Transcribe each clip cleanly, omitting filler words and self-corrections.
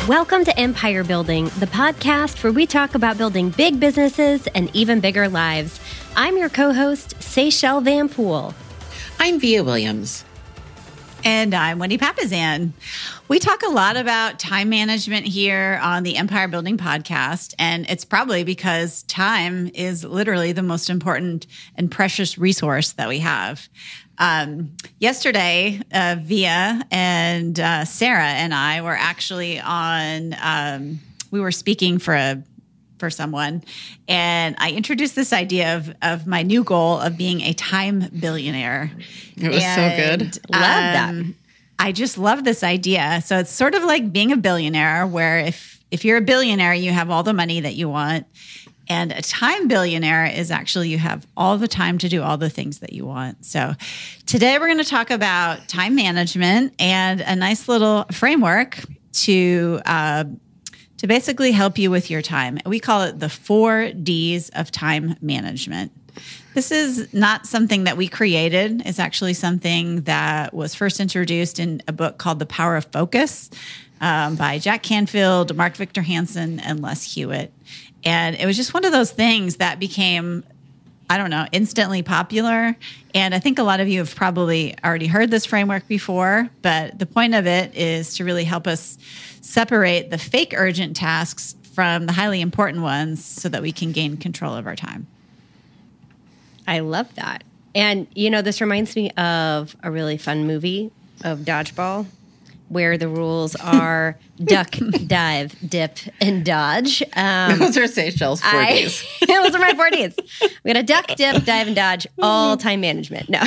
Welcome to Empire Building, the podcast where we talk about building big businesses and even bigger lives. I'm your co-host, Seychelle Van Poole. I'm Via Williams. And I'm Wendy Papasan. We talk a lot about time management here on the Empire Building podcast, and it's probably because time is literally the most important and precious resource that we have. Yesterday, Via and Sarah and I were actually on, we were speaking for someone, and I introduced this idea of my new goal of being a time billionaire. It was so good. Love that. I just love this idea. So it's sort of like being a billionaire, where if you're a billionaire, you have all the money that you want. And a time billionaire is actually you have all the time to do all the things that you want. So today we're going to talk about time management and a nice little framework to basically help you with your time. We call it the 4 Ds of time management. This is not something that we created. It's actually something that was first introduced in a book called The Power of Focus by Jack Canfield, Mark Victor Hansen, and Les Hewitt. And it was just one of those things that became, instantly popular. And I think a lot of you have probably already heard this framework before, but the point of it is to really help us separate the fake urgent tasks from the highly important ones so that we can gain control of our time. I love that. And, this reminds me of a really fun movie of dodgeball where the rules are duck, dive, dip, and dodge. Those are Seychelle's 4Ds. Those are my 4Ds. We got to duck, dip, dive, and dodge, all time management. No.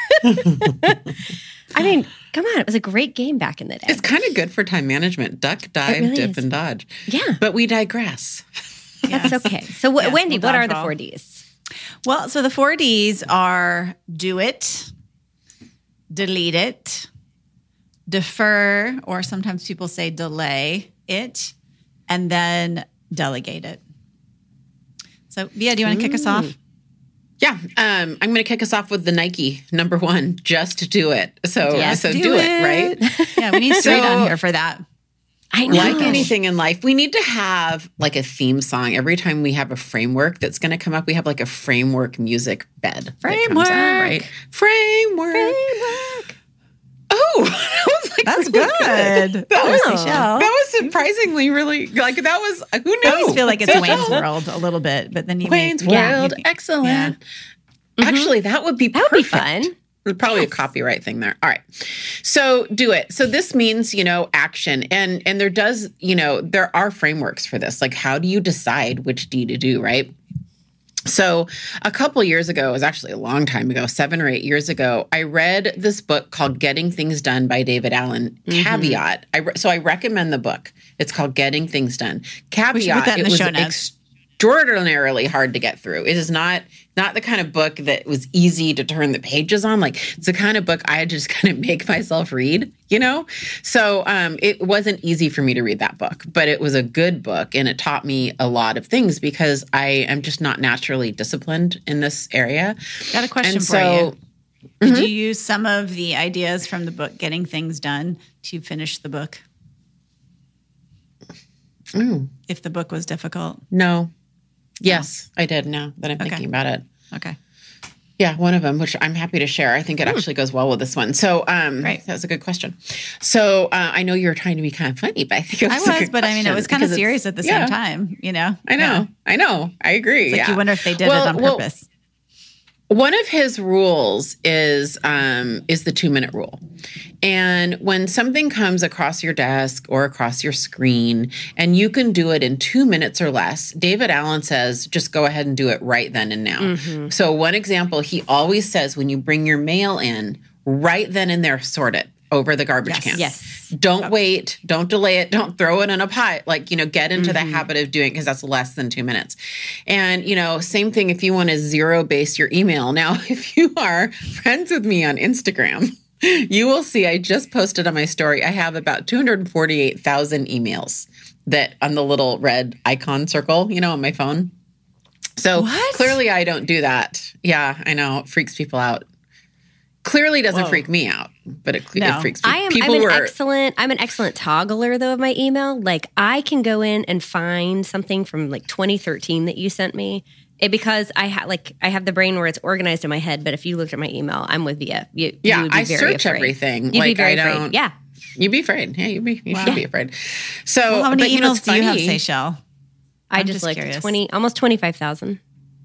I mean, come on. It was a great game back in the day. It's kind of good for time management. Duck, dive, really dip, is. and dodge. Yeah. But we digress. That's okay. So, Yes, Wendy, we'll what are the dodgeball. 4 Ds? Well, so the 4 Ds are do it, delete it, defer, or sometimes people say delay it, and then delegate it. So, Via, do you want to kick us off? Yeah. I'm going to kick us off with the Nike number 1, just do it. So Just do it, right? Yeah, we need straight on here for that. I know. Like anything in life, we need to have like a theme song. Every time we have a framework that's going to come up, we have like a framework music bed. that comes Framework. out, right? Framework. Oh, that was like That's really good. That was, Seychelle. that was surprisingly really, like that was, who knew? I always feel like it's Wayne's World a little bit, but then you Wayne's make, World, excellent. Actually, that would be That would be perfect. fun. Probably a copyright thing there. All right. So do it. So this means, action. And there does, there are frameworks for this. Like, how do you decide which D to do, right? So a couple years ago, it was actually a long time ago, 7 or 8 years ago, I read this book called Getting Things Done by David Allen. Caveat. So I recommend the book. It's called Getting Things Done. Caveat. We should put that in the show notes. Extraordinarily hard to get through. It is not the kind of book that was easy to turn the pages on. Like, it's the kind of book I just kind of make myself read, So it wasn't easy for me to read that book, but it was a good book, and it taught me a lot of things because I am just not naturally disciplined in this area. Got a question And for so, you. Did you use some of the ideas from the book Getting Things Done to finish the book? If the book was difficult? No. Yes, I did now that I'm thinking about it. Okay. Yeah, one of them, which I'm happy to share. I think it actually goes well with this one. So Right. that was a good question. So I know you were trying to be kind of funny, but I think it was a good but I mean, it question was kind of because serious at the yeah. same time, I know. Yeah. I know. I agree. It's like yeah. you wonder if they did it on purpose. One of his rules is the 2-minute rule. And when something comes across your desk or across your screen and you can do it in 2 minutes or less, David Allen says, just go ahead and do it right then and now. So one example, he always says when you bring your mail in, right then and there, sort it over the garbage can. Yes. Don't wait. Don't delay it. Don't throw it in a pot. Get into the habit of doing it because that's less than 2 minutes. And, same thing if you want to zero base your email. Now, if you are friends with me on Instagram, you will see I just posted on my story. I have about 248,000 emails that on the little red icon circle, on my phone. So clearly I don't do that. Yeah, I know. It freaks people out. Clearly doesn't freak me out. but it No. freaks me. I'm an excellent toggler though of my email. Like I can go in and find something from like 2013 that you sent me. Because I have the brain where it's organized in my head, but if you looked at my email, I'm with you. You would be I very search afraid. everything. You'd be very afraid. Yeah. You'd be afraid. Yeah, you should be afraid. So, Well, how many but, emails it's do you have, funny. Seychelles? I I'm just just looked curious. at almost 25,000.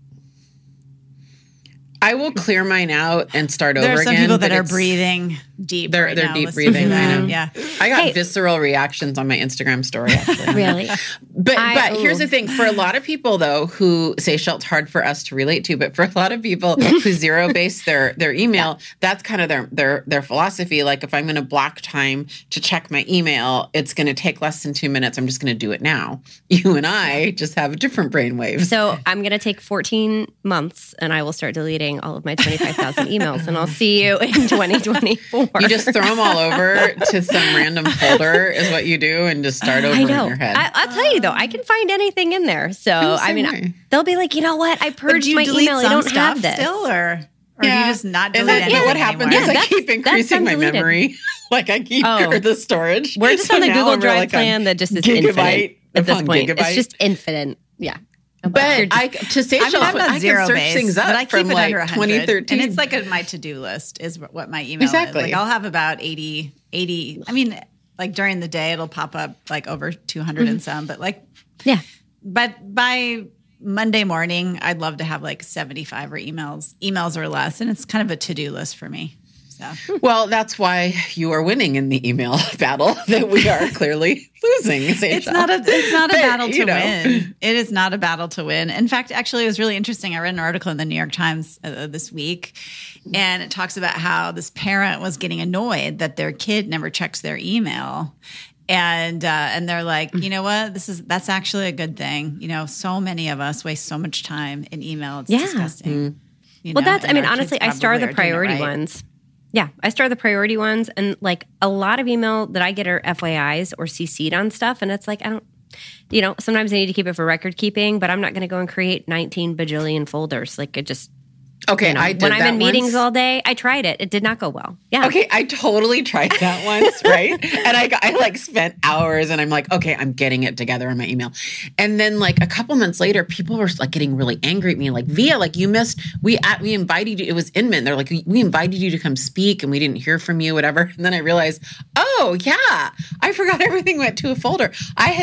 I will clear mine out and start over There again. are some people that but are it's- breathing deep. They're right now deep listening to breathing. I that. know. Yeah. I got Hey. visceral reactions on my Instagram story. Actually. Really? But Ooh. here's the thing: for a lot of people, though, who say it's hard for us to relate to, but for a lot of people who zero base their email, that's kind of their philosophy. Like, if I'm going to block time to check my email, it's going to take less than 2 minutes. I'm just going to do it now. You and I just have different brainwaves. So I'm going to take 14 months and I will start deleting all of my 25,000 emails and I'll see you in 2024. You just throw them all over to some random folder, is what you do, and just start over I in know. your head. I'll tell you though, I can find anything in there. So the I same mean, way. they'll be like, you know what? I But purged do you my delete email. I some don't stuff have this. still, or do you just not Is delete that anything what happens? anymore? Is I that's- keep increasing my deleted. memory. Like I keep Oh. the storage. We're just So on the now Google we're Drive like on plan that just is gigabyte infinite at this upon point. gigabyte. It's just infinite. Yeah. But I to say I'm I not can zero search base, things up but I keep from it like under 100. 2013. And it's like my to-do list is what my email Exactly. is. Like I'll have about 80. I mean, like during the day, it'll pop up like over 200 and some, but like, Yeah. but by Monday morning, I'd love to have like 75 emails or less. And it's kind of a to-do list for me. So Well, that's why you are winning in the email battle that we are clearly losing. it's not a battle to you know. win. It is not a battle to win. In fact, actually, it was really interesting. I read an article in the New York Times this week, and it talks about how this parent was getting annoyed that their kid never checks their email. And they're like, you know what? That's actually a good thing. You know, so many of us waste so much time in email. It's disgusting. You Well, know, that's, I and mean, our honestly, kids I star probably the are doing it priority right. ones. Yeah, I star the priority ones. And like a lot of email that I get are FYIs or CC'd on stuff. And it's like, sometimes I need to keep it for record keeping, but I'm not going to go and create 19 bajillion folders. Like it just, Okay, I did when I'm that in meetings once. all day, I tried it. It did not go well. Yeah. Okay, I totally tried that once, right? And I like spent hours and I'm like, okay, I'm getting it together on my email. And then like a couple months later, people were like getting really angry at me, like, Via, like you missed, we invited you, it was Inman. They're like, we invited you to come speak and we didn't hear from you, whatever. And then I realized, oh yeah, I forgot everything went to a folder.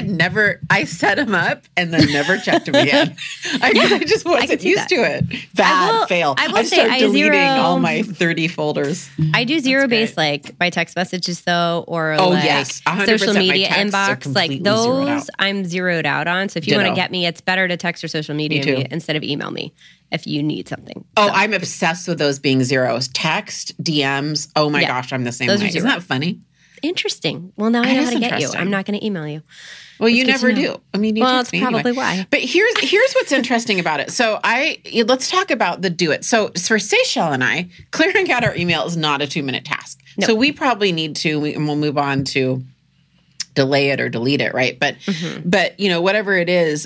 I set them up and then never checked them again. I just wasn't see used that. to it. Bad fail. I will I say started I deleting zero- all my 30 folders. I do zero That's base great. like my text messages though, or Oh, like yes. 100% social my media texts are inbox. Like completely zeroed out. those, I'm zeroed out on. So if you want to Ditto. get me, it's better to text or social media too. me instead of email me if you need something. Oh, I'm obsessed with those being zeros. Text, DMs. Oh my Yeah. gosh, I'm the same Those way. are Isn't zero. that funny? Interesting. Well, now I It know is how to get you. interesting. I'm not going to email you. Well, you That's good never to know. do. I mean, you Well, text that's me anyway. probably why. But here's what's interesting about it. So let's talk about the do it. So for Seychelles and I, clearing out our email is not a 2-minute task. No. So we probably need to, and we'll move on to delay it or delete it, right? But whatever it is,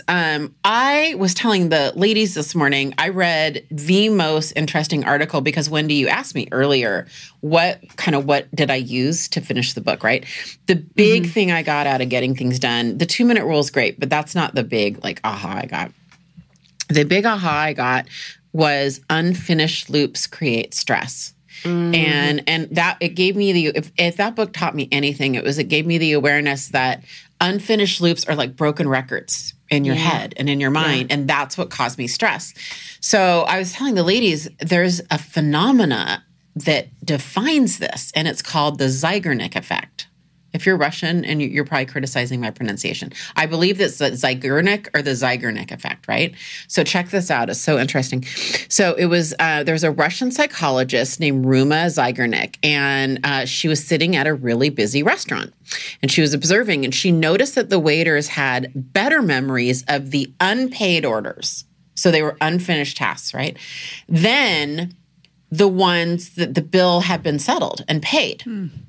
I was telling the ladies this morning, I read the most interesting article because Wendy, you asked me earlier, what did I use to finish the book, right? The big thing I got out of getting things done, the 2-minute rule is great, but that's not the big aha I got. The big aha I got was unfinished loops create stress. And that it gave me if that book taught me anything, it gave me the awareness that unfinished loops are like broken records in your head and in your mind. And that's what caused me stress. So I was telling the ladies, there's a phenomena that defines this, and it's called the Zeigarnik effect. If you're Russian, and you're probably criticizing my pronunciation, I believe that's the Zeigarnik or the Zeigarnik effect, right? So check this out. It's so interesting. So it was, there's a Russian psychologist named Ruma Zeigarnik, and she was sitting at a really busy restaurant. And she was observing, and she noticed that the waiters had better memories of the unpaid orders. So they were unfinished tasks, right? Then the ones that the bill had been settled and paid.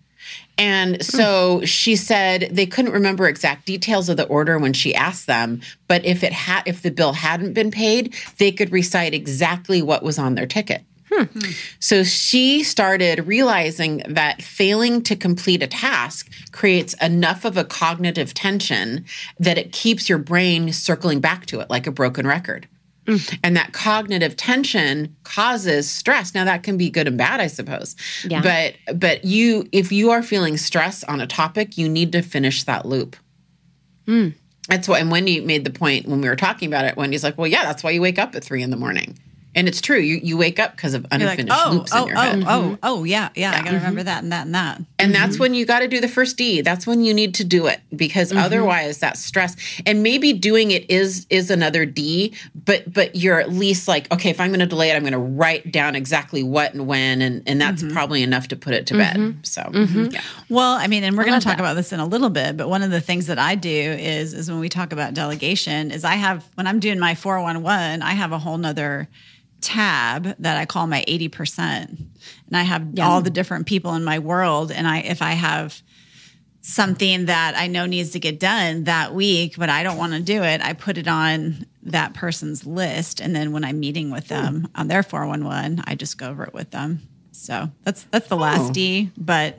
And so she said they couldn't remember exact details of the order when she asked them, but if the bill hadn't been paid, they could recite exactly what was on their ticket. So she started realizing that failing to complete a task creates enough of a cognitive tension that it keeps your brain circling back to it like a broken record. And that cognitive tension causes stress. Now that can be good and bad, I suppose. Yeah. But if you are feeling stress on a topic, you need to finish that loop. That's why, and Wendy made the point when we were talking about it. Wendy's like, well, yeah, that's why you wake up at 3 a.m. And it's true. You wake up because of unfinished loops in your head. Yeah. I got to remember that and that and that. And that's when you got to do the first D. That's when you need to do it, because otherwise that stress, and maybe doing it is another D, but you're at least like, okay, if I'm going to delay it, I'm going to write down exactly what and when, and that's probably enough to put it to bed. So, yeah. Well, I mean, and we're going to talk about this in a little bit, but one of the things that I do is when we talk about delegation is when I'm doing my 411, I have a whole nother tab that I call my 80%. And I have all the different people in my world. And if I have something that I know needs to get done that week, but I don't want to do it, I put it on that person's list. And then when I'm meeting with them on their 411, I just go over it with them. So that's the last D. But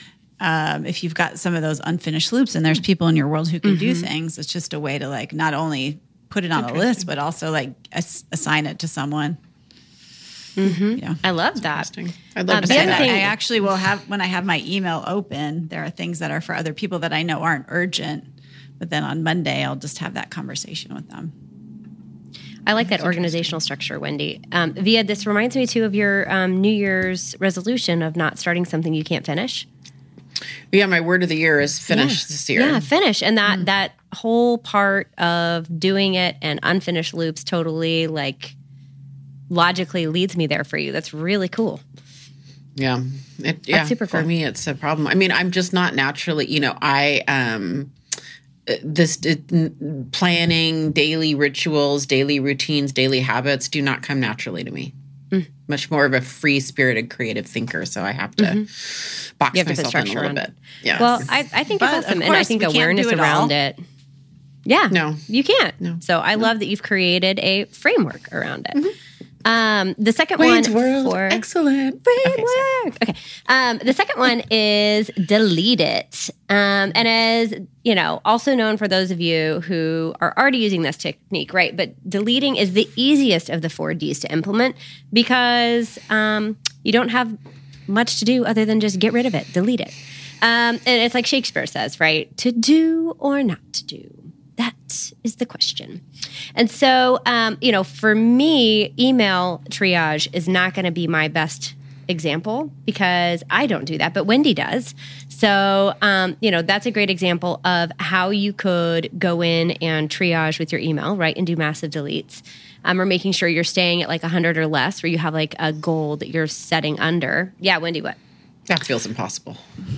if you've got some of those unfinished loops and there's people in your world who can do things, it's just a way to like not only put it on a list, but also like assign it to someone. Yeah. I love that. I'd love to the say other that. thing- I actually will have, when I have my email open, there are things that are for other people that I know aren't urgent. But then on Monday, I'll just have that conversation with them. I like that organizational structure, Wendy. Via, this reminds me too of your New Year's resolution of not starting something you can't finish. Yeah, my word of the year is finish this year. Yeah, finish. And that whole part of doing it and unfinished loops totally like logically leads me there for you. That's really cool. Yeah. That's super cool. For me, it's a problem. I mean, I'm just not naturally, planning, daily rituals, daily routines, daily habits do not come naturally to me. Much more of a free-spirited creative thinker, so I have to box myself in a little bit. Yeah. Well, I think it's awesome, and I think awareness around it. Yeah. No. You can't. No. So I love that you've created a framework around it. The second Wayne's one World, for excellent framework. Okay. The second one is delete it. And as you know, also known for those of you who are already using this technique, right? But deleting is the easiest of the 4 Ds to implement because you don't have much to do other than just get rid of it, delete it. And it's like Shakespeare says, right? To do or not to do. That is the question. And so, for me, email triage is not going to be my best example because I don't do that, but Wendy does. So, that's a great example of how you could go in and triage with your email, right, and do massive deletes. Or making sure you're staying at like 100 or less, where you have like a goal that you're setting under. Yeah, Wendy, what? That feels impossible.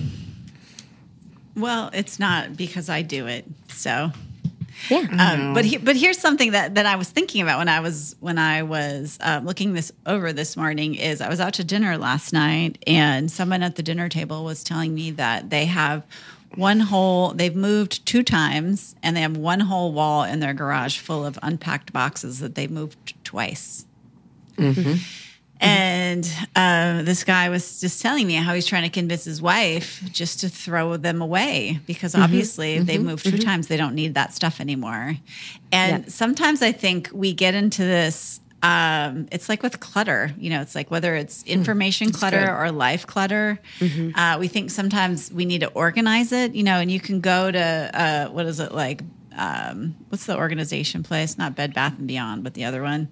Well, it's not because I do it. So... Yeah. But here's something that I was thinking about when I was looking this over this morning is I was out to dinner last night and someone at the dinner table was telling me that they've moved 2 times and they have one whole wall in their garage full of unpacked boxes that they moved twice. Mm-hmm. And this guy was just telling me how he's trying to convince his wife just to throw them away because obviously they've moved 2 times. They don't need that stuff anymore. And sometimes I think we get into this, it's like with clutter, it's like whether it's information clutter or life clutter, we think sometimes we need to organize it, and you can go to, what is it like? What's the organization place? Not Bed Bath & Beyond, but the other one.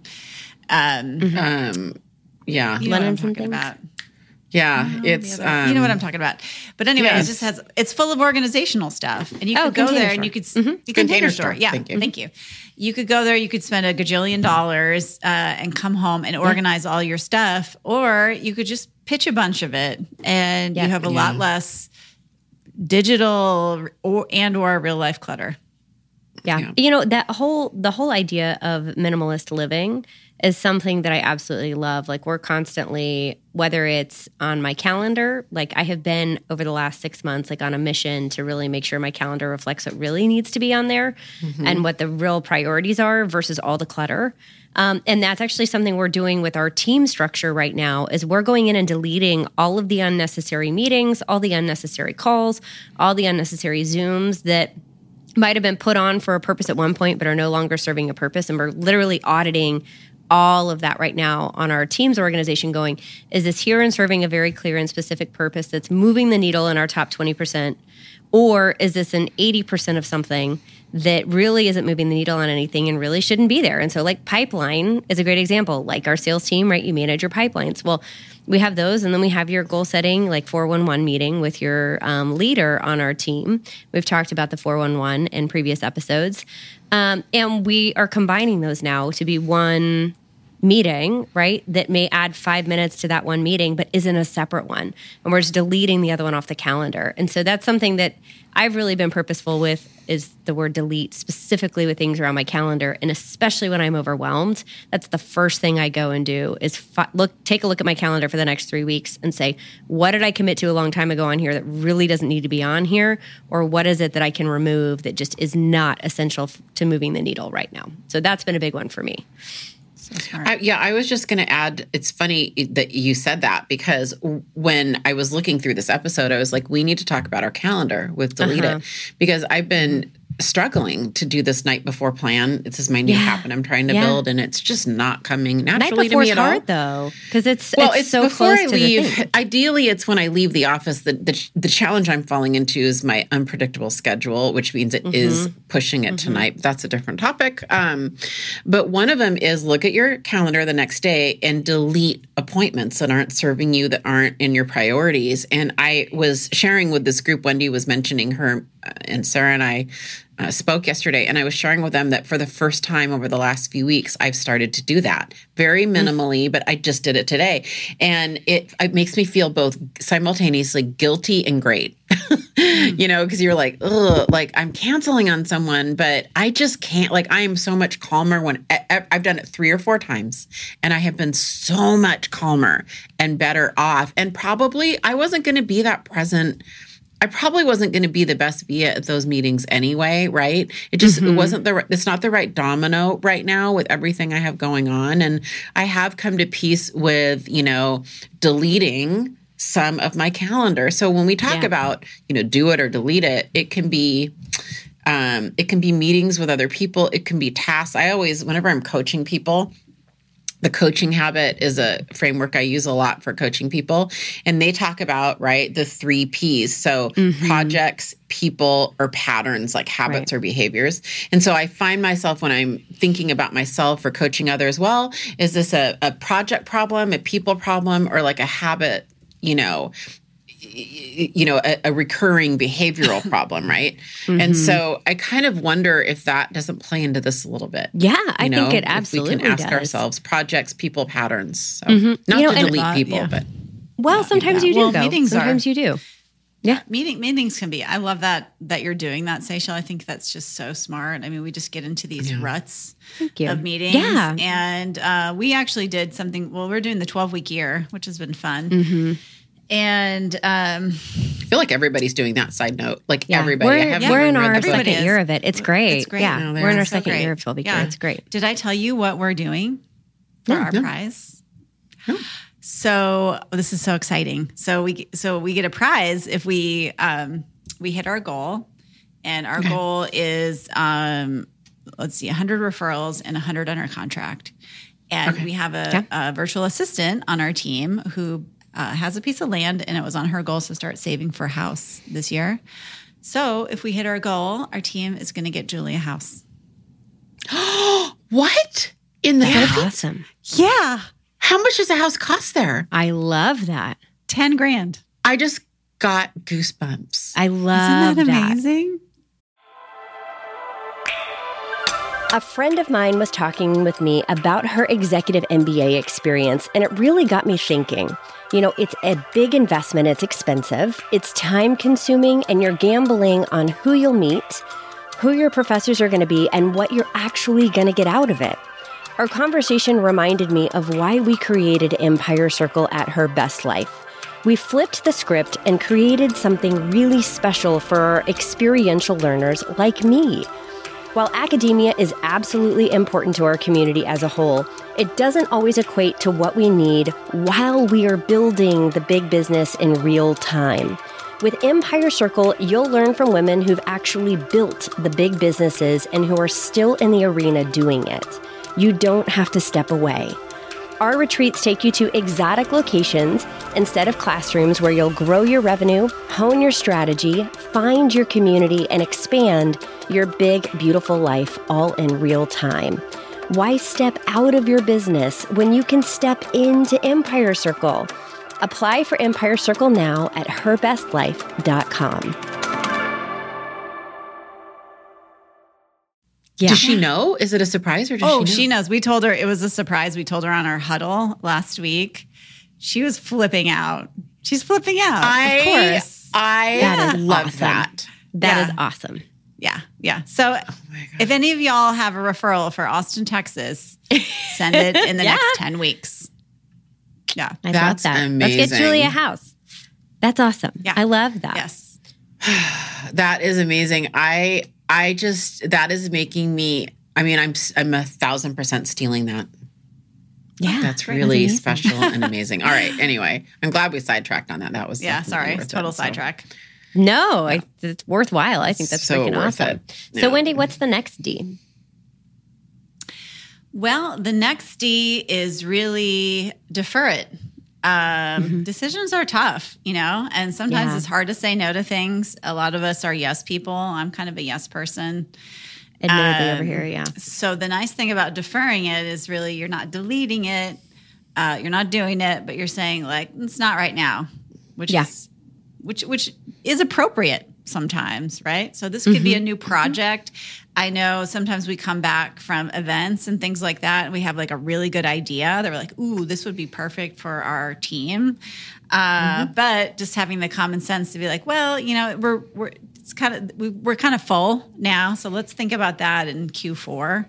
Yeah. You know what I'm talking about. Yeah, it's you know what I'm talking about. But anyway, it's full of organizational stuff, and you could go there and you could container store. Yeah, thank you. You could go there. You could spend $1 gajillion and come home and organize all your stuff, or you could just pitch a bunch of it, and you have a lot less digital or real life clutter. Yeah. You know, the whole idea of minimalist living is something that I absolutely love. Like we're constantly, whether it's on my calendar, like I have been over the last 6 months, like on a mission to really make sure my calendar reflects what really needs to be on there and what the real priorities are versus all the clutter. And that's actually something we're doing with our team structure right now is we're going in and deleting all of the unnecessary meetings, all the unnecessary calls, all the unnecessary Zooms that might have been put on for a purpose at one point but are no longer serving a purpose. And we're literally auditing all of that right now on our team's organization going, is this here and serving a very clear and specific purpose that's moving the needle in our top 20%? Or is this an 80% of something that really isn't moving the needle on anything and really shouldn't be there? And so like pipeline is a great example. Like our sales team, right? You manage your pipelines. Well, we have those, and then we have your goal setting, like 411 meeting with your leader on our team. We've talked about the 411 in previous episodes. And we are combining those now to be one meeting, right? That may add 5 minutes to that one meeting, but isn't a separate one. And we're just deleting the other one off the calendar. And so that's something that I've really been purposeful with is the word delete, specifically with things around my calendar. And especially when I'm overwhelmed, that's the first thing I go and do is take a look at my calendar for the next 3 weeks and say, what did I commit to a long time ago on here that really doesn't need to be on here? Or what is it that I can remove that just is not essential to moving the needle right now? So that's been a big one for me. I was just going to add, it's funny that you said that because when I was looking through this episode, I was like, we need to talk about our calendar with Delete It because I've been struggling to do this night before plan. This is my new habit I'm trying to build, and it's just not coming naturally to me at all. Night before's hard though, because it's so before close I to leave. the thing. Ideally, it's when I leave the office. The challenge I'm falling into is my unpredictable schedule, which means it is pushing it tonight. That's a different topic. But one of them is look at your calendar the next day and delete appointments that aren't serving you, that aren't in your priorities. And I was sharing with this group, Wendy was mentioning her, and Sarah and I spoke yesterday, and I was sharing with them that for the first time over the last few weeks, I've started to do that very minimally, but I just did it today. And it makes me feel both simultaneously guilty and great, you know, because you're like, ugh, like I'm canceling on someone, but I just can't, like, I am so much calmer when I've done it 3 or 4 times, and I have been so much calmer and better off. And probably I wasn't going to be that present. I probably wasn't going to be the best via at those meetings anyway, right? It just, it wasn't it's not the right domino right now with everything I have going on. And I have come to peace with, you know, deleting some of my calendar. So when we talk about, you know, do it or delete it, it can be meetings with other people. It can be tasks. I always, whenever I'm coaching people, the coaching habit is a framework I use a lot for coaching people. And they talk about, right, the 3 Ps. So projects, people, or patterns, like habits or behaviors. And so I find myself when I'm thinking about myself or coaching others, well, is this a project problem, a people problem, or like a habit, a recurring behavioral problem, right? And so I kind of wonder if that doesn't play into this a little bit. Yeah, I think it absolutely does. We can ask ourselves projects, people, patterns. So not to delete people, but... Well, sometimes you do, though. Meetings sometimes you do. Yeah. Meetings can be. I love that you're doing that, Seychelle. I think that's just so smart. I mean, we just get into these ruts of meetings. Yeah. And we actually did something, we're doing the 12-week year, which has been fun. And I feel like everybody's doing that. Side note, like everybody. We're in our second year of it. It's great. It's great. Yeah, we're in our second year of 12-week year. It's great. Did I tell you what we're doing for our prize? No. So this is so exciting. So we get a prize if we hit our goal, and our goal is 100 referrals and 100 under contract, and we have a virtual assistant on our team who has a piece of land, and it was on her goals to start saving for a house this year. So if we hit our goal, our team is going to get Julie a house. What? In the Philippines? Awesome. Yeah. How much does a house cost there? I love that. $10,000. I just got goosebumps. I love Isn't that amazing? A friend of mine was talking with me about her executive MBA experience, and it really got me thinking. You know, it's a big investment. It's expensive. It's time consuming, and you're gambling on who you'll meet, who your professors are going to be, and what you're actually going to get out of it. Our conversation reminded me of why we created Empire Circle at Her Best Life. We flipped the script and created something really special for our experiential learners like me. While academia is absolutely important to our community as a whole, it doesn't always equate to what we need while we are building the big business in real time. With Empire Circle, you'll learn from women who've actually built the big businesses and who are still in the arena doing it. You don't have to step away. Our retreats take you to exotic locations instead of classrooms where you'll grow your revenue, hone your strategy, find your community, and expand your big, beautiful life all in real time. Why step out of your business when you can step into Empire Circle? Apply for Empire Circle now at herbestlife.com. Yeah. Does she know? Is it a surprise or does she know? She knows. We told her it was a surprise. We told her on our huddle last week. She was flipping out. She's flipping out. Of course. I love awesome. that. That is awesome. Yeah. So if any of y'all have a referral for Austin, Texas, send it in the next 10 weeks. Yeah. I love that. Amazing. Let's get Julie a house. That's awesome. Yeah. I love that. Yes. That is amazing. I just, that is making me, I mean, I'm 1,000% stealing that. Yeah. That's really special and amazing. All right. Anyway, I'm glad we sidetracked on that. That was sorry. Total sidetrack. No, it's worthwhile. I think that's so freaking worth awesome. it. So, Yeah. Wendy, what's the next D? Well, the next D is really defer it. Decisions are tough, and sometimes it's hard to say no to things. A lot of us are yes people. I'm kind of a yes person. Admittedly over here, yeah. So the nice thing about deferring it is really you're not deleting it, you're not doing it, but you're saying like it's not right now, which is appropriate sometimes, right? So this could be a new project. I know sometimes we come back from events and things like that, and we have like a really good idea. They're like, "Ooh, this would be perfect for our team." But just having the common sense to be like, "Well, we're kind of full now, so let's think about that in Q4."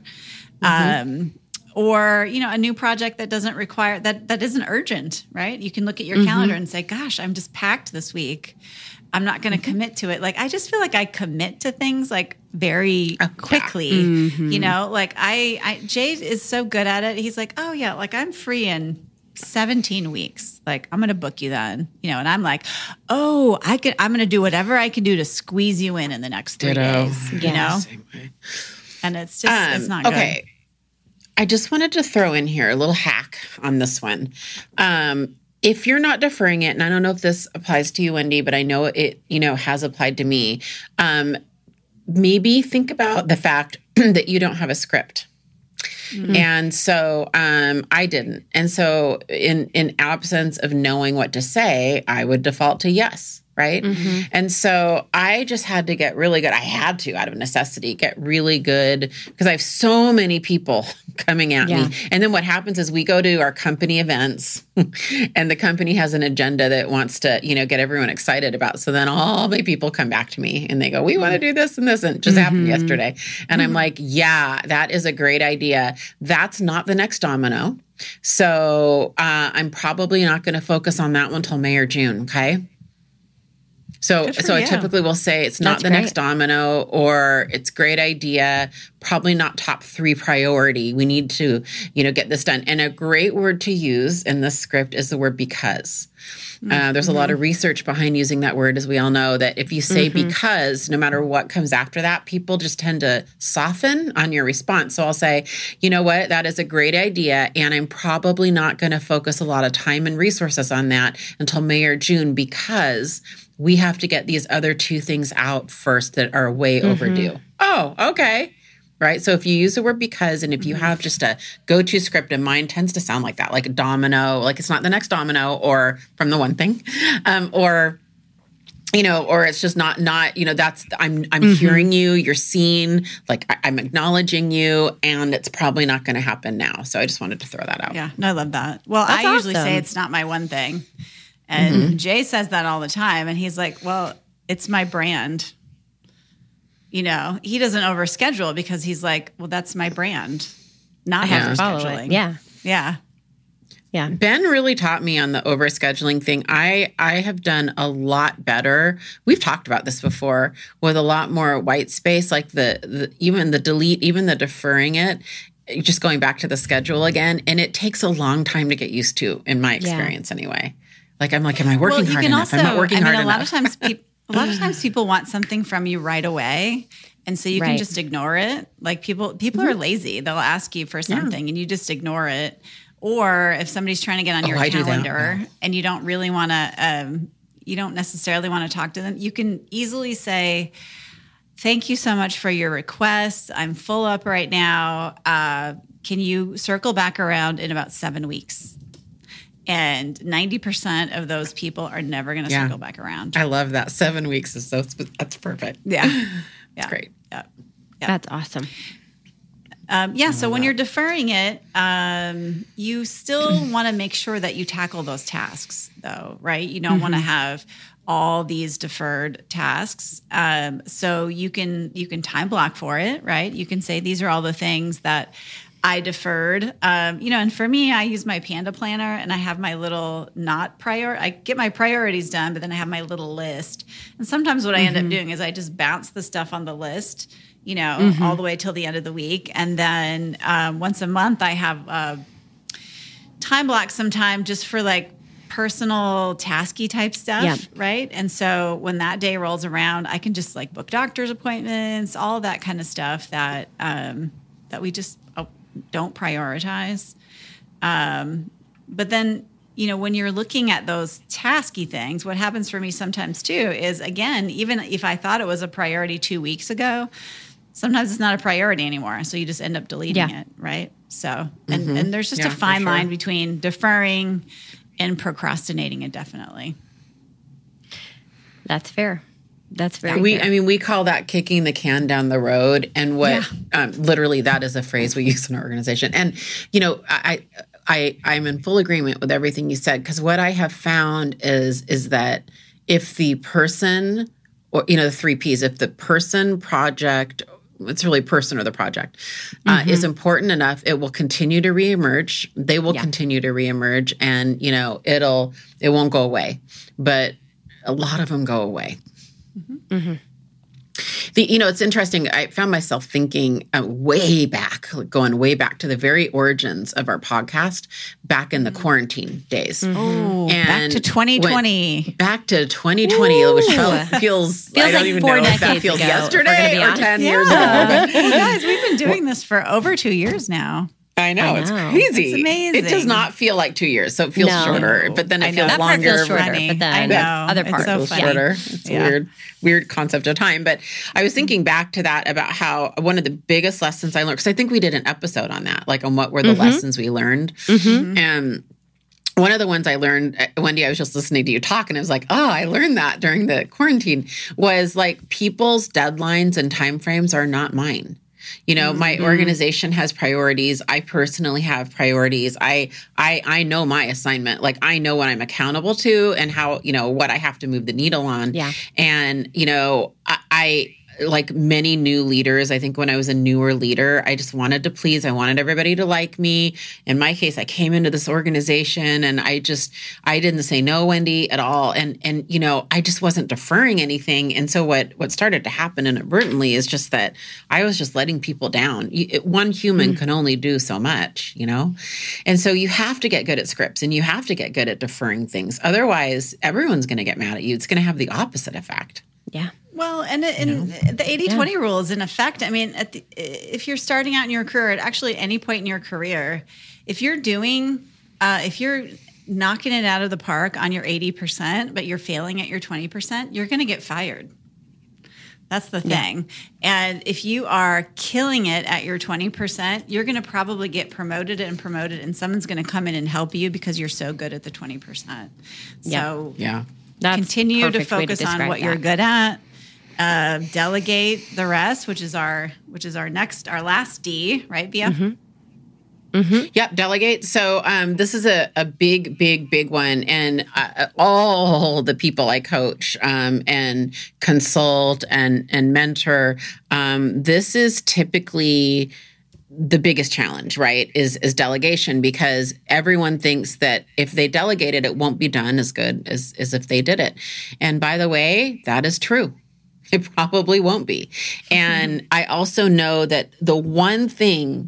Or a new project that doesn't require that isn't urgent, right? You can look at your calendar and say, "Gosh, I'm just packed this week. I'm not going to commit to it." Like I just feel like I commit to things like very quickly. Like Jay is so good at it. He's like, "Oh yeah, like I'm free in 17 weeks. Like I'm going to book you then." And I'm like, "Oh, I'm going to do whatever I can do to squeeze you in the next 3 days." Same way. And it's just it's not good. Okay. I just wanted to throw in here a little hack on this one. If you're not deferring it, and I don't know if this applies to you, Wendy, but I know it, has applied to me. Maybe think about the fact that you don't have a script. And so I didn't. And so in absence of knowing what to say, I would default to yes. Right. And so I just had to get really good. I had to, out of necessity, get really good because I have so many people coming at me. And then what happens is we go to our company events and the company has an agenda that wants to, get everyone excited about. So then all my people come back to me and they go, "We want to do this and this." And it just happened yesterday. And I'm like, yeah, that is a great idea. That's not the next domino. So I'm probably not going to focus on that one till May or June. Okay. So I typically will say it's not the next domino, or it's great idea, probably not top 3 priority. We need to, get this done. And a great word to use in this script is the word because. There's a lot of research behind using that word, as we all know, that if you say because, no matter what comes after that, people just tend to soften on your response. So I'll say, "You know what, that is a great idea, and I'm probably not going to focus a lot of time and resources on that until May or June because we have to get these other 2 things out first that are way overdue." Oh, okay. Right. So if you use the word because, and if you have just a go-to script, and mine tends to sound like that, like a domino, like it's not the next domino, or from the one thing, or it's just not, that's, I'm hearing you, you're seen, like I'm acknowledging you, and it's probably not going to happen now. So I just wanted to throw that out. Yeah. No, I love that. Well, That's I usually awesome. say it's not my one thing. And Jay says that all the time. And he's like, "Well, it's my brand." he doesn't overschedule because he's like, well, that's my brand, not I have to follow overscheduling. it. Yeah. Yeah. Yeah. Ben really taught me on the overscheduling thing. I have done a lot better. We've talked about this before with a lot more white space, like even the delete, even the deferring it, just going back to the schedule again. And it takes a long time to get used to, in my experience anyway. Like, I'm like, am I working hard enough? I'm not working hard enough. A lot of times people want something from you right away. And so you can just ignore it. Like people are lazy. They'll ask you for something and you just ignore it. Or if somebody's trying to get on your calendar and you don't really want to, you don't necessarily want to talk to them, you can easily say, thank you so much for your request. I'm full up right now. Can you circle back around in about 7 weeks? And 90% of those people are never going to circle back around. I love that. 7 weeks is that's perfect. Yeah. It's great. Yeah. That's awesome. So when you're deferring it, you still want to make sure that you tackle those tasks, though, right? You don't want to have all these deferred tasks. So you can time block for it, right? You can say, these are all the things that I deferred. And for me, I use my Panda planner and I have my little I get my priorities done, but then I have my little list. And sometimes what I end up doing is I just bounce the stuff on the list, all the way till the end of the week. And then once a month, I have time block some time just for like personal tasky type stuff, right? And so when that day rolls around, I can just like book doctor's appointments, all that kind of stuff that we just don't prioritize. But then, when you're looking at those tasky things, what happens for me sometimes too is, again, even if I thought it was a priority 2 weeks ago, sometimes it's not a priority anymore. So you just end up deleting it, right? So, and there's just a fine line between deferring and procrastinating indefinitely. That's fair. That's very fair. I mean, we call that kicking the can down the road. And what literally that is a phrase we use in our organization. And, I'm in full agreement with everything you said, because what I have found is that if the person, or, the 3 Ps, if the person, project, it's really person or the project, is important enough, it will continue to reemerge. They will continue to reemerge, and, it won't go away. But a lot of them go away. It's interesting. I found myself thinking going way back to the very origins of our podcast, back in the quarantine days. Oh, back to 2020. Back to 2020, which feels I don't like even 4 know if that decades feels ago, yesterday or 10 years ago. Well, guys, we've been doing this for over 2 years now. I know. It's crazy. It's amazing. It does not feel like 2 years, so it feels shorter. But then it feels that longer. Part feels shorter, but then other parts feels shorter. It's a weird concept of time. But I was thinking back to that about how one of the biggest lessons I learned, because I think we did an episode on that, like on what were the lessons we learned. And one of the ones I learned, Wendy, I was just listening to you talk, and I was like, I learned that during the quarantine, was like people's deadlines and timeframes are not mine. My organization has priorities. I personally have priorities. I know my assignment. Like, I know what I'm accountable to and how, what I have to move the needle on. Yeah. And, I like many new leaders, I think when I was a newer leader, I just wanted to please. I wanted everybody to like me. In my case, I came into this organization and I didn't say no, Wendy, at all. And I just wasn't deferring anything. And so what started to happen inadvertently is just that I was just letting people down. One human can only do so much, And so you have to get good at scripts and you have to get good at deferring things. Otherwise, everyone's going to get mad at you. It's going to have the opposite effect. Yeah. Well, and the 80-20 rule is in effect. I mean, if you're starting out in your career, at actually any point in your career, if you're knocking it out of the park on your 80%, but you're failing at your 20%, you're going to get fired. That's the thing. And if you are killing it at your 20%, you're going to probably get promoted, and someone's going to come in and help you because you're so good at the 20%. So That's continue to focus on what you're good at. Delegate the rest, which is our last D, right, Bia? Yep, delegate. So this is a big, big, big one. And all the people I coach and consult and mentor, this is typically the biggest challenge, right, is delegation, because everyone thinks that if they delegate it, it won't be done as good as if they did it. And by the way, that is true. It probably won't be. And I also know that the one thing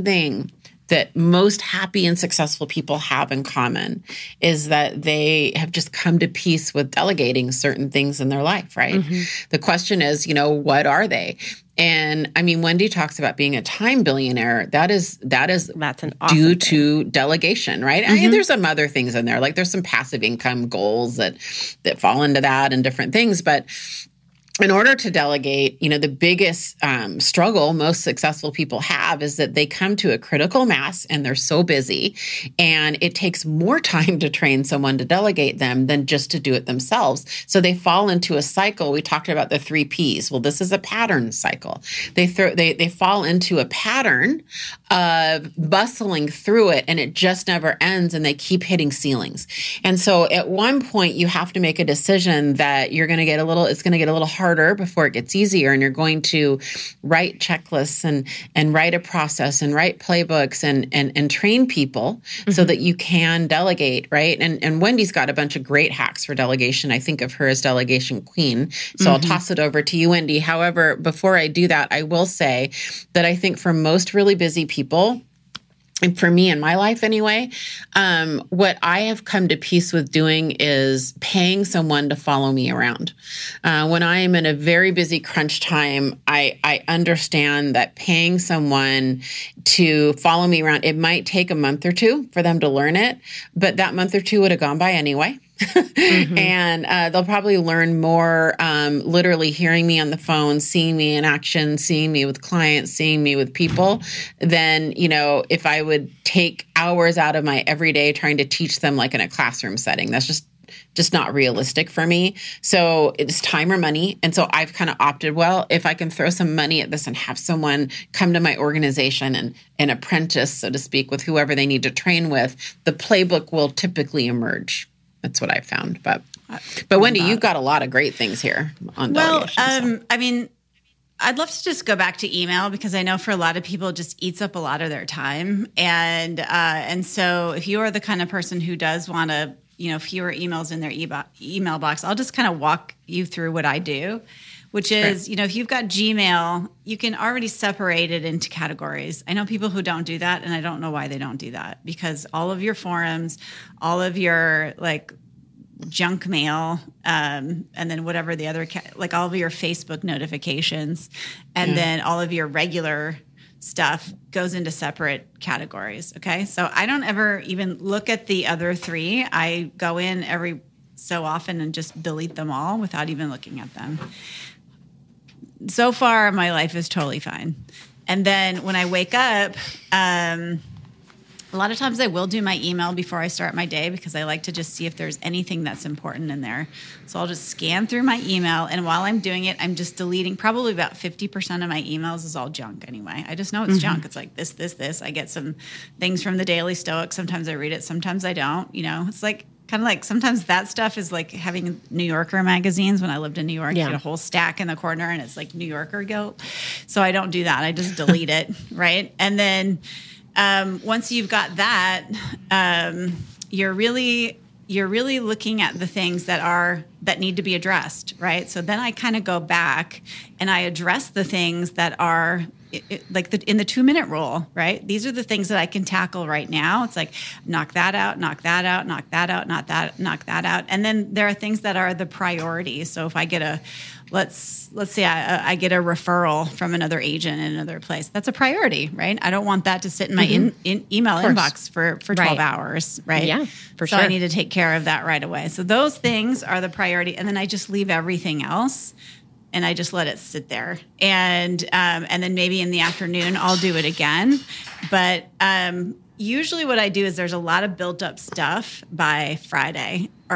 that most happy and successful people have in common is that they have just come to peace with delegating certain things in their life, right? The question is, what are they? And I mean, Wendy talks about being a time billionaire. That's an awesome due to delegation, right? I mean, there's some other things in there, like there's some passive income goals that fall into that and different things, but in order to delegate, the biggest struggle most successful people have is that they come to a critical mass and they're so busy, and it takes more time to train someone to delegate them than just to do it themselves. So they fall into a cycle. We talked about the 3 Ps. Well, this is a pattern cycle. They fall into a pattern of bustling through it, and it just never ends, and they keep hitting ceilings. And so at one point you have to make a decision that it's going to get a little harder before it gets easier, and you're going to write checklists and write a process and write playbooks and train people so that you can delegate, right? And Wendy's got a bunch of great hacks for delegation. I think of her as delegation queen. So I'll toss it over to you, Wendy. However, before I do that, I will say that I think for most really busy people, and for me in my life anyway, what I have come to peace with doing is paying someone to follow me around. When I am in a very busy crunch time, I understand that paying someone to follow me around, it might take a month or two for them to learn it, but that month or two would have gone by anyway. And they'll probably learn more literally hearing me on the phone, seeing me in action, seeing me with clients, seeing me with people than, if I would take hours out of my everyday trying to teach them like in a classroom setting. That's just not realistic for me. So it's time or money. And so I've kind of opted, well, if I can throw some money at this and have someone come to my organization and apprentice, so to speak, with whoever they need to train with, the playbook will typically emerge. That's what I found. But Wendy, you've got a lot of great things here on delegation. I mean, I'd love to just go back to email, because I know for a lot of people it just eats up a lot of their time. And so if you are the kind of person who does want to, fewer emails in their email box, I'll just kind of walk you through what I do, which is, if you've got Gmail, you can already separate it into categories. I know people who don't do that, and I don't know why they don't do that, because all of your forums, all of your junk mail, and then whatever the other, all of your Facebook notifications, and then all of your regular stuff goes into separate categories. Okay. So I don't ever even look at the other 3. I go in every so often and just delete them all without even looking at them. So far, my life is totally fine. And then when I wake up, a lot of times I will do my email before I start my day, because I like to just see if there's anything that's important in there. So I'll just scan through my email. And while I'm doing it, I'm just deleting probably about 50% of my emails is all junk anyway. I just know it's junk. It's like this. I get some things from the Daily Stoic. Sometimes I read it. Sometimes I don't. It's like, kind of like sometimes that stuff is like having New Yorker magazines. When I lived in New York, you had a whole stack in the corner and it's like New Yorker guilt. So I don't do that. I just delete it, right? And then once you've got that, you're really looking at the things that need to be addressed, right? So then I kind of go back and I address the things that are in the 2-minute rule, right? These are the things that I can tackle right now. It's like, knock that out, knock that out, knock that out, knock that out. And then there are things that are the priorities. So if I get let's say I get a referral from another agent in another place, that's a priority, right? I don't want that to sit in my email inbox for 12 hours, right? Yeah, for so sure. I need to take care of that right away. So those things are the priority. And then I just leave everything else and I just let it sit there. And then maybe in the afternoon, I'll do it again. But usually what I do is there's a lot of built up stuff by Friday, or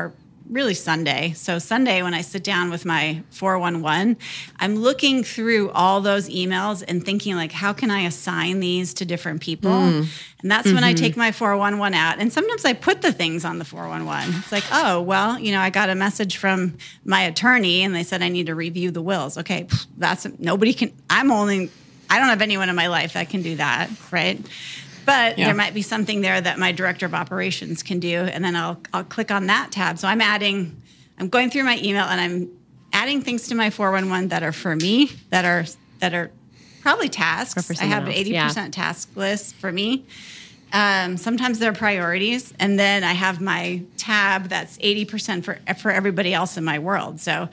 really Sunday. So Sunday, when I sit down with my 411, I'm looking through all those emails and thinking like, how can I assign these to different people? And that's when I take my 411 out. And sometimes I put the things on the 411. It's like, oh, well, I got a message from my attorney and they said I need to review the wills. Okay, nobody can, I don't have anyone in my life that can do that, right? But there might be something there that my director of operations can do, and then I'll click on that tab. So I'm going through my email, and I'm adding things to my 411 that are for me, that are probably tasks. I have an 80% task list for me. Sometimes they're priorities, and then I have my tab that's 80% for everybody else in my world. So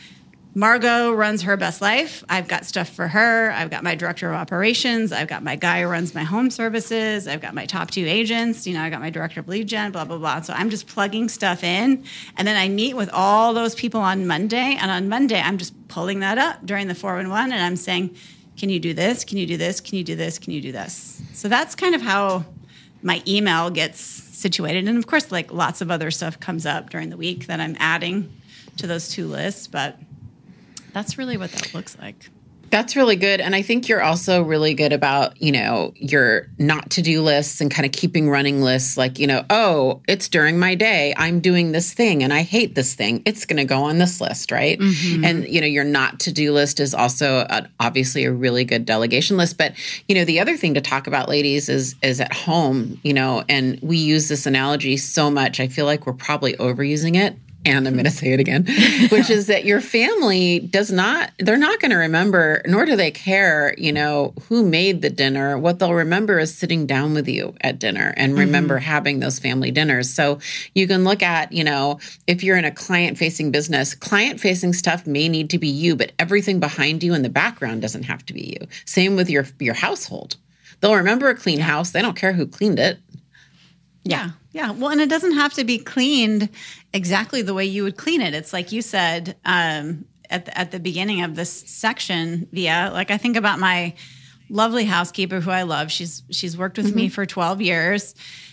Margot runs Her Best Life. I've got stuff for her. I've got my director of operations. I've got my guy who runs my home services. I've got my top 2 agents. I got my director of lead gen, blah, blah, blah. So I'm just plugging stuff in. And then I meet with all those people on Monday. And on Monday, I'm just pulling that up during the 411. And I'm saying, can you do this? Can you do this? Can you do this? Can you do this? So that's kind of how my email gets situated. And of course, like lots of other stuff comes up during the week that I'm adding to those 2 lists. But that's really what that looks like. That's really good. And I think you're also really good about, your not to-do lists and kind of keeping running lists like, oh, it's during my day. I'm doing this thing and I hate this thing. It's going to go on this list, right? And, your not to-do list is also obviously a really good delegation list. But, the other thing to talk about, ladies, is at home, and we use this analogy so much. I feel like we're probably overusing it. And I'm going to say it again, which is that your family they're not going to remember, nor do they care, who made the dinner. What they'll remember is sitting down with you at dinner and remember having those family dinners. So you can look at, if you're in a client-facing business, client-facing stuff may need to be you, but everything behind you in the background doesn't have to be you. Same with your household. They'll remember a clean house. They don't care who cleaned it. Yeah. Well, and it doesn't have to be cleaned exactly the way you would clean it. It's like you said at the beginning of this section, Via. Like I think about my lovely housekeeper who I love. She's worked with me for 12 years.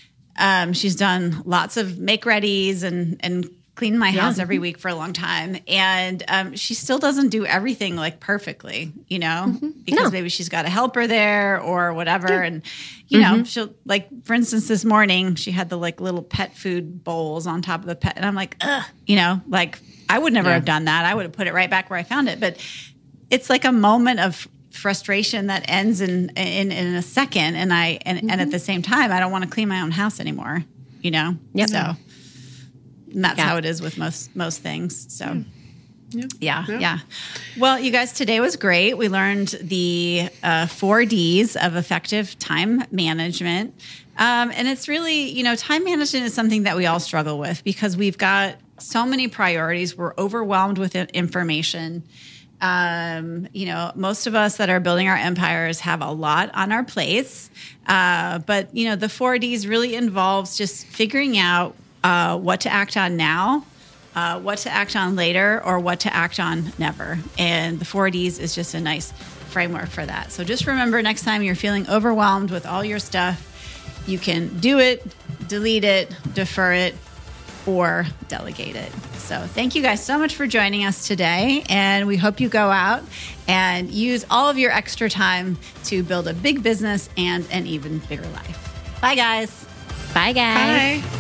She's done lots of make-readies and cleaned my house every week for a long time. And she still doesn't do everything like perfectly, because maybe she's got a helper there or whatever. Yeah. And, she'll like, for instance, this morning she had the like little pet food bowls on top of the pet. And I'm like, ugh, like I would never have done that. I would have put it right back where I found it. But it's like a moment of frustration that ends in a second. And and at the same time, I don't want to clean my own house anymore, Yep. So. And that's how it is with most things. So, yeah. Well, you guys, today was great. We learned the 4 Ds of effective time management. And it's really, time management is something that we all struggle with because we've got so many priorities. We're overwhelmed with information. Most of us that are building our empires have a lot on our plates. But, the 4 Ds really involves just figuring out what to act on now, what to act on later, or what to act on never. And the 4 Ds is just a nice framework for that. So just remember next time you're feeling overwhelmed with all your stuff, you can do it, delete it, defer it, or delegate it. So thank you guys so much for joining us today. And we hope you go out and use all of your extra time to build a big business and an even bigger life. Bye, guys. Bye, guys. Bye.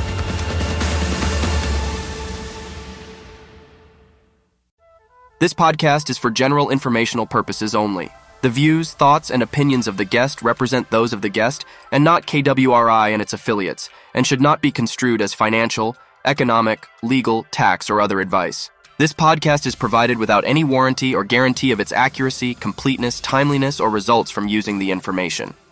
This podcast is for general informational purposes only. The views, thoughts, and opinions of the guest represent those of the guest and not KWRI and its affiliates, and should not be construed as financial, economic, legal, tax, or other advice. This podcast is provided without any warranty or guarantee of its accuracy, completeness, timeliness, or results from using the information.